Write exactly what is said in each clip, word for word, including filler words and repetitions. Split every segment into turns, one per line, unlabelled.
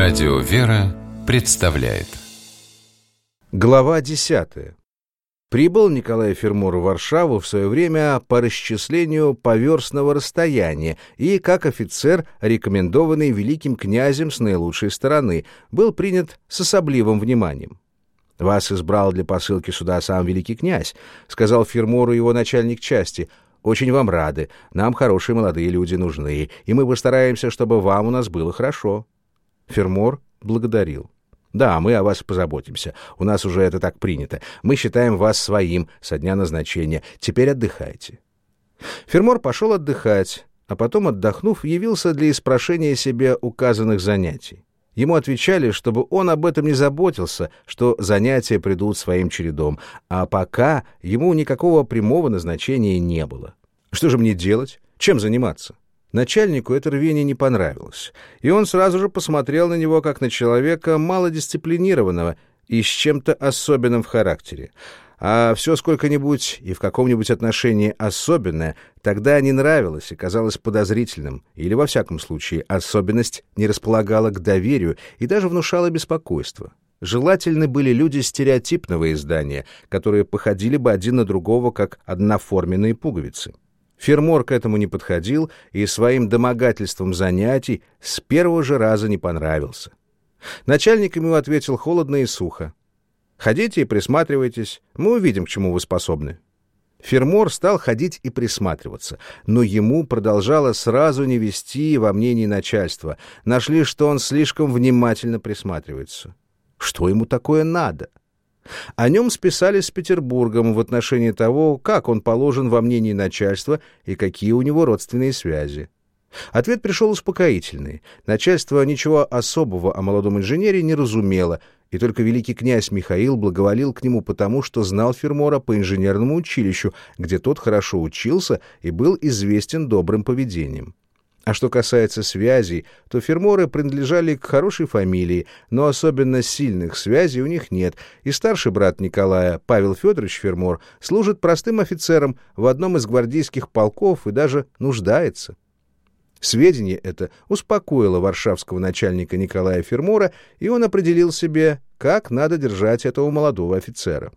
Радио «Вера» представляет.
Глава десятая. Прибыл Николай Фермор в Варшаву в свое время по расчислению поверстного расстояния и, как офицер, рекомендованный великим князем с наилучшей стороны, был принят с особливым вниманием. «Вас избрал для посылки сюда сам великий князь», — сказал Фермору его начальник части. «Очень вам рады, нам хорошие молодые люди нужны, и мы постараемся, чтобы вам у нас было хорошо». Фермор благодарил. «Да, мы о вас позаботимся. У нас уже это так принято. Мы считаем вас своим со дня назначения. Теперь отдыхайте». Фермор пошел отдыхать, а потом, отдохнув, явился для испрошения себе указанных занятий. Ему отвечали, чтобы он об этом не заботился, что занятия придут своим чередом, а пока ему никакого прямого назначения не было. Что же мне делать? Чем заниматься? Начальнику это рвение не понравилось, и он сразу же посмотрел на него как на человека малодисциплинированного и с чем-то особенным в характере. А все сколько-нибудь и в каком-нибудь отношении особенное тогда не нравилось и казалось подозрительным, или, во всяком случае, особенность не располагала к доверию и даже внушала беспокойство. Желательны были люди стереотипного издания, которые походили бы один на другого, как одноформенные пуговицы. Фермор к этому не подходил и своим домогательством занятий с первого же раза не понравился. Начальник ему ответил холодно и сухо: «Ходите и присматривайтесь, мы увидим, к чему вы способны». Фермор стал ходить и присматриваться, но ему продолжало сразу не вести во мнении начальства. Нашли, что он слишком внимательно присматривается. Что ему такое надо? О нем списали с Петербургом в отношении того, как он положен во мнении начальства и какие у него родственные связи. Ответ пришел успокоительный. Начальство ничего особого о молодом инженере не разумело, и только великий князь Михаил благоволил к нему потому, что знал Фермора по инженерному училищу, где тот хорошо учился и был известен добрым поведением. А что касается связей, то Ферморы принадлежали к хорошей фамилии, но особенно сильных связей у них нет, и старший брат Николая, Павел Федорович Фермор, служит простым офицером в одном из гвардейских полков и даже нуждается. Сведение это успокоило варшавского начальника Николая Фермора, и он определил себе, как надо держать этого молодого офицера.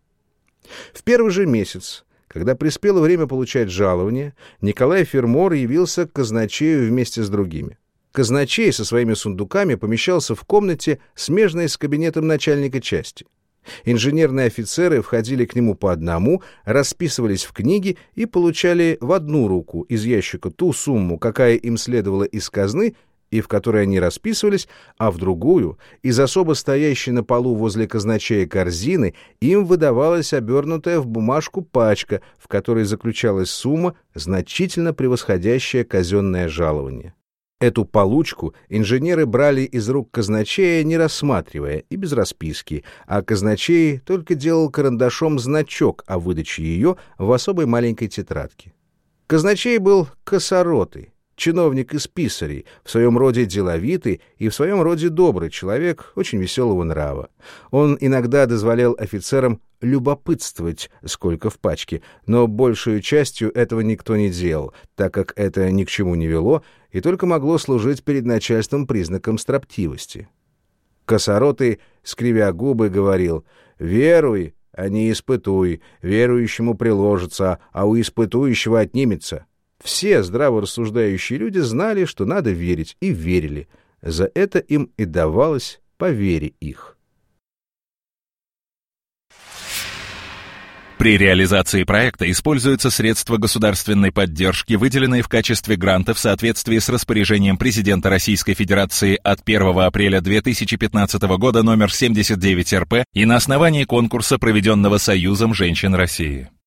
В первый же месяц, когда приспело время получать жалование, Николай Фермор явился к казначею вместе с другими. Казначей со своими сундуками помещался в комнате, смежной с кабинетом начальника части. Инженерные офицеры входили к нему по одному, расписывались в книге и получали в одну руку из ящика ту сумму, какая им следовала из казны, и в которой они расписывались, а в другую, из особо стоящей на полу возле казначея корзины, им выдавалась обернутая в бумажку пачка, в которой заключалась сумма, значительно превосходящая казенное жалование. Эту получку инженеры брали из рук казначея, не рассматривая, и без расписки, а казначей только делал карандашом значок о выдаче ее в особой маленькой тетрадке. Казначей был косоротый, чиновник из писарей, в своем роде деловитый и в своем роде добрый человек, очень веселого нрава. Он иногда дозволял офицерам любопытствовать, сколько в пачке, но большую частью этого никто не делал, так как это ни к чему не вело и только могло служить перед начальством признаком строптивости. Косоротый, скривя губы, говорил: «Веруй, а не испытуй, верующему приложится, а у испытующего отнимется». Все здраво рассуждающие люди знали, что надо верить, и верили. За это им и давалось по вере их.
При реализации проекта используются средства государственной поддержки, выделенные в качестве гранта в соответствии с распоряжением президента Российской Федерации от первого апреля две тысячи пятнадцатого года номер семьдесят девять эр пэ и на основании конкурса, проведенного Союзом женщин России.